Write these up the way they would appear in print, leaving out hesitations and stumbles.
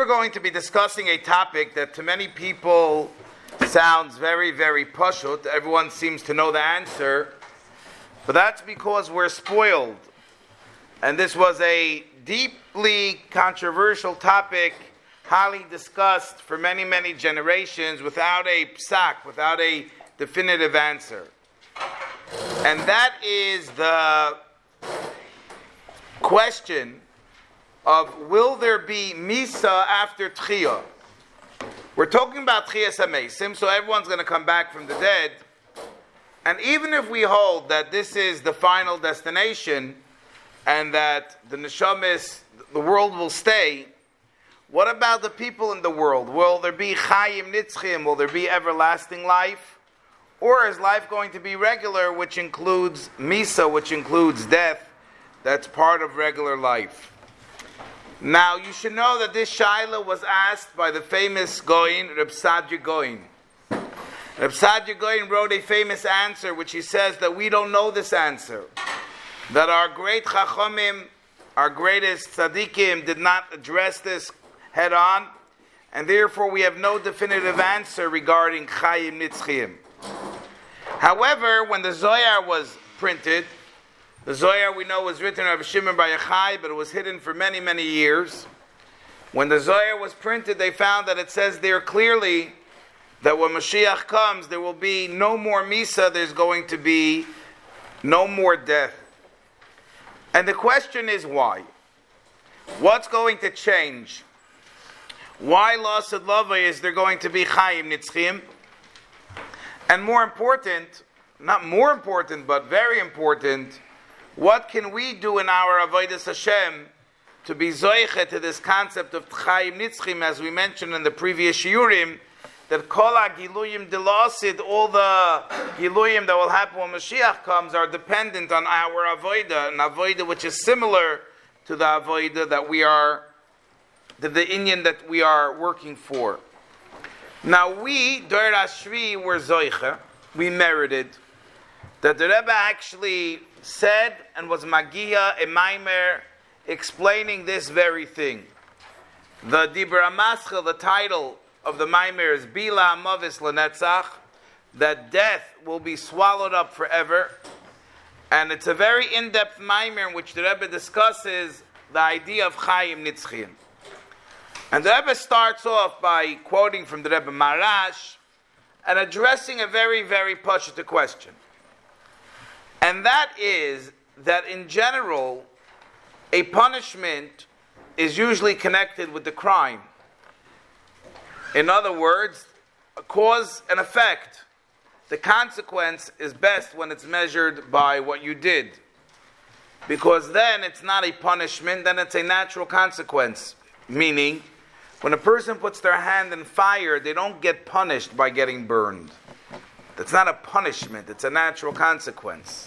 we're going to be discussing a topic that to many people sounds very, very pashut. Everyone seems to know the answer, but that's because we're spoiled. And this was a deeply controversial topic, highly discussed for many, many generations without a psak, without a definitive answer. And that is the question of, will there be Misa after Tchiyah? We're talking about Tchiyas HaMeisim, so everyone's going to come back from the dead. And even if we hold that this is the final destination and that the neshamis, the world will stay, what about the people in the world? Will there be Chayim Nitzchim? Will there be everlasting life? Or is life going to be regular, which includes Misa, which includes death? That's part of regular life. Now, you should know that this Shaila was asked by the famous Goin, Reb Saadia Goin. Reb Saadia Goin wrote a famous answer, which he says that we don't know this answer. That our great Chachamim, our greatest Tzaddikim, did not address this head on, and therefore we have no definitive answer regarding Chayim Nitzchim. However, when the Zohar was printed, the Zohar we know was written by Rabbi Shimon Bar Yochai, but it was hidden for many, many years. When the Zohar was printed, they found that it says there clearly that when Mashiach comes, there will be no more Misa, there's going to be no more death. And the question is why? What's going to change? Why Lasad Lava is there going to be Chayim Nitzchim? And more important, not more important, but very important, what can we do in our Avodas Hashem to be zoiche to this concept of Chayim Nitzchim, as we mentioned in the previous shiurim, that Kol HaGiluyim Dilasid, all the Giluyim that will happen when Mashiach comes are dependent on our Avodah, an Avodah which is similar to the Avodah that we are, the inyan that we are working for. Now we, Dor Ashvi, were zoiche, we merited, that the Rebbe actually said and was Magia, a Maimer, explaining this very thing. The Dibra Maschel, the title of the Maimer is Bila Amavis Lenetzach, that death will be swallowed up forever. And it's a very in-depth Maimer in which the Rebbe discusses the idea of Chayim Nitzchim. And the Rebbe starts off by quoting from the Rebbe Marash and addressing a very, very pashut question. And that is that in general, a punishment is usually connected with the crime. In other words, a cause and effect. The consequence is best when it's measured by what you did. Because then it's not a punishment, then it's a natural consequence. Meaning, when a person puts their hand in fire, they don't get punished by getting burned. That's not a punishment, it's a natural consequence.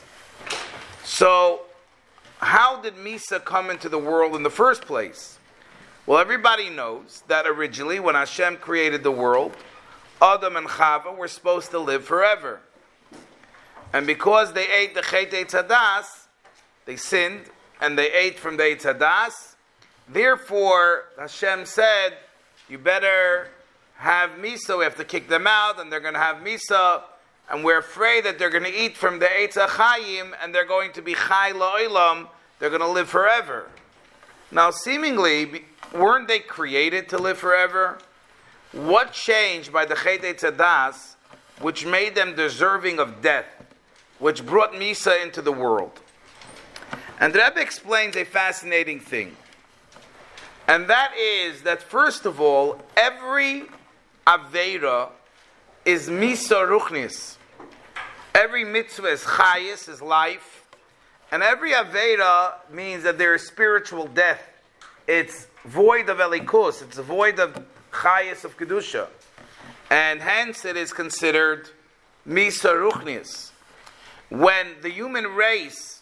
So, how did Misa come into the world in the first place? Well, everybody knows that originally, when Hashem created the world, Adam and Chava were supposed to live forever. And because they ate the Chet Eitz Hadas, they sinned, and they ate from the Eitz Hadas. Therefore, Hashem said, you better have Misa, we have to kick them out, and they're going to have Misa, and we're afraid that they're going to eat from the Eitz HaChayim, and they're going to be Chay La'olam, they're going to live forever. Now, seemingly, weren't they created to live forever? What changed by the Chet Eitz Hadas, which made them deserving of death, which brought Misa into the world? And the Rebbe explains a fascinating thing. And that is that, first of all, every Aveira is Misa Ruchnis. Every mitzvah is Chayis, is life. And every Aveira means that there is spiritual death. It's void of Elikus. It's a void of Chayis, of Kedusha. And hence it is considered Misa Ruchnis. When the human race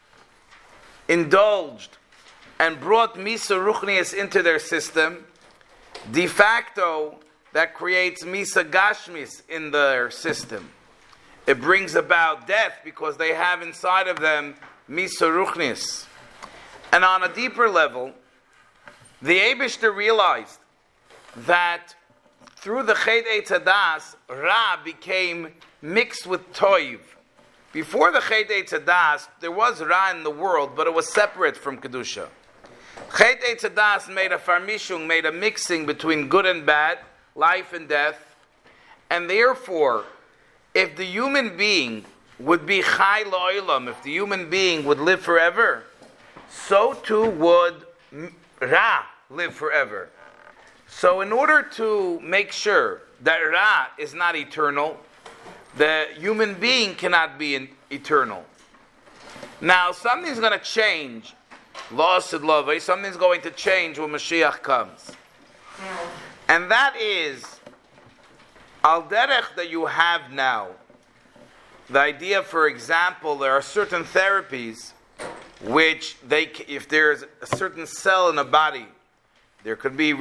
indulged and brought Misa Ruchnius into their system, de facto, that creates Misa Gashmis in their system. It brings about death because they have inside of them Misa Ruchnis. And on a deeper level, the Eibishter realized that through the Chet Eitz Hadas, Ra became mixed with Toiv. Before the Chet Eitz Hadas, there was Ra in the world, but it was separate from Kedusha. Chet Eitz Hadas made a farmishung, made a mixing between good and bad, life and death, and therefore, if the human being would be Chai La'olam, if the human being would live forever, so too would Ra live forever. So in order to make sure that Ra is not eternal, the human being cannot be eternal. Now, something's going to change. Something's going to change when Mashiach comes. And that is, al derech that you have now. The idea, for example, there are certain therapies which if there's a certain cell in a body, there could be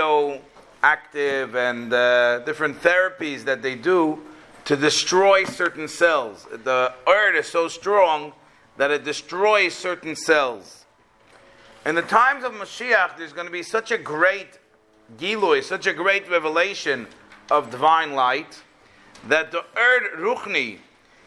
radioactive and different therapies that they do to destroy certain cells. The earth is so strong that it destroys certain cells. In the times of Mashiach, there's going to be such a great Gilui, such a great revelation of divine light, that the earth Ruchni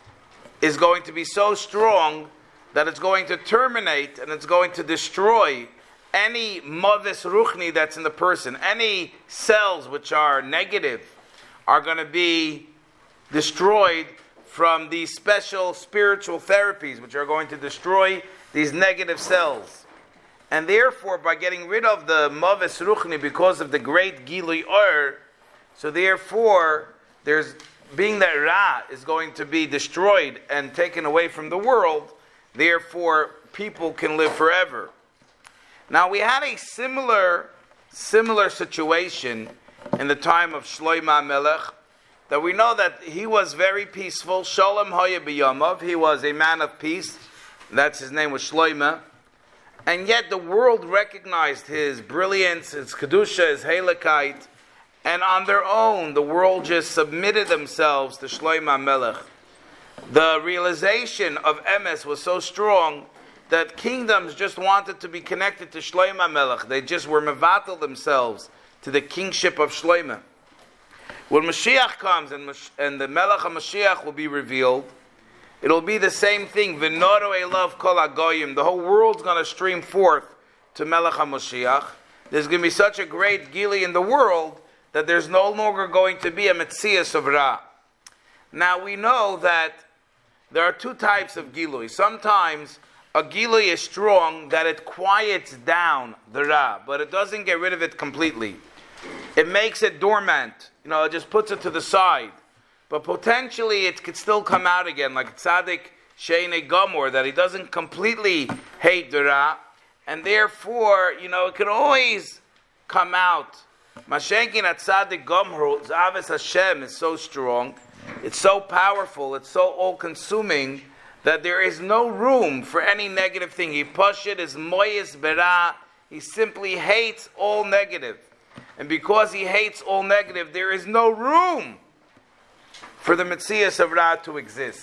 is going to be so strong that it's going to terminate and it's going to destroy any Mavis Ruchni that's in the person. Any cells which are negative are going to be destroyed from these special spiritual therapies which are going to destroy these negative cells. And therefore, by getting rid of the Mavis Ruchni because of the great Gilui Or, so therefore, being that Ra is going to be destroyed and taken away from the world, therefore, people can live forever. Now, we had a similar situation in the time of Shlomo Melech, that we know that he was very peaceful. Shalom Haya B'Yamav. He was a man of peace. That's his name was Shlomo. And yet the world recognized his brilliance, his Kedusha, his Halakite. And on their own, the world just submitted themselves to Shlomo Melech. The realization of Emes was so strong that kingdoms just wanted to be connected to Shlomo Melech. They just were mevatel themselves to the kingship of Shlomo. When Mashiach comes and the Melech HaMashiach will be revealed, it'll be the same thing. V'noru elav kol hagoyim. The whole world's going to stream forth to Melech HaMashiach. There's going to be such a great Gili in the world that there's no longer going to be a Metzias of Ra. Now we know that there are two types of Gilui. Sometimes a Gilui is strong that it quiets down the Ra, but it doesn't get rid of it completely. It makes it dormant. It just puts it to the side. But potentially it could still come out again, like Tzaddik Sheine Gomor, that he doesn't completely hate the Ra, and therefore, it can always come out. Mashenkin at Tzaddik Gomor, Zaves Hashem is so strong, it's so powerful, it's so all-consuming, that there is no room for any negative thing. He Pashit is Moyes Bera, he simply hates all negative. And because he hates all negative, there is no room for the Metzias of Ra to exist.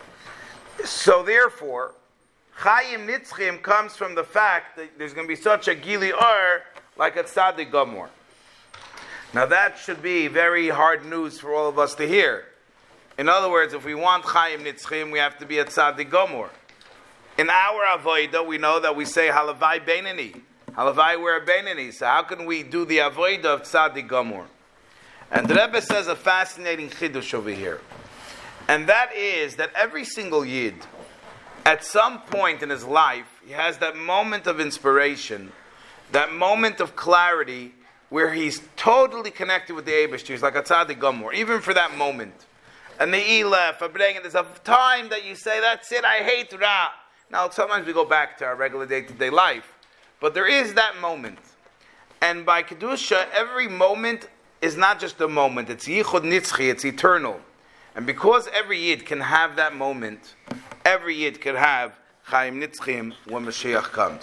So therefore, Chaim Nitzchim comes from the fact that there's going to be such a Gili Or like a Tzaddik Gomor. Now that should be very hard news for all of us to hear. In other words, if we want Chaim Nitzchim, we have to be a Tzaddik Gomor. In our Avodah, we know that we say Halavai Beinani. Halavai, we're a Beinani. So how can we do the Avodah of Tzaddik Gomor? And the Rebbe says a fascinating chidush over here. And that is that every single Yid, at some point in his life, he has that moment of inspiration, that moment of clarity, where he's totally connected with the Eibishter. He's like a Tzaddik Gomor, even for that moment. And the Elef, there's a time that you say, that's it, I hate Ra. Now, sometimes we go back to our regular day-to-day life. But there is that moment. And by Kedusha, every moment is not just a moment. It's Yichud Nitzchi, it's eternal. And because every Yid can have that moment, every Yid can have Chaim Nitzchim when Mashiach comes.